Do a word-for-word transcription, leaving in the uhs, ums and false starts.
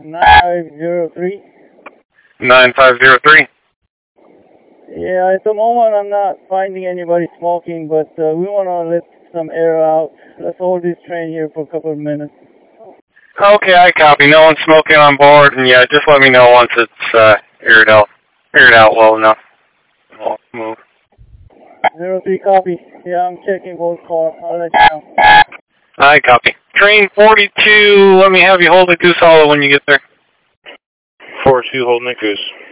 nine zero three. nine five zero three. Yeah, at the moment I'm not finding anybody smoking, but uh, we want to let some air out. Let's hold this train here for a couple of minutes. Okay, I copy. No one's smoking on board, and yeah, just let me know once it's uh, aired out, aired out well enough. I'll move. zero three copy. Yeah, I'm checking both cars. I'll let you know. I copy. Train forty-two, let me have you hold at Goose Hollow when you get there. four two, holding at Goose.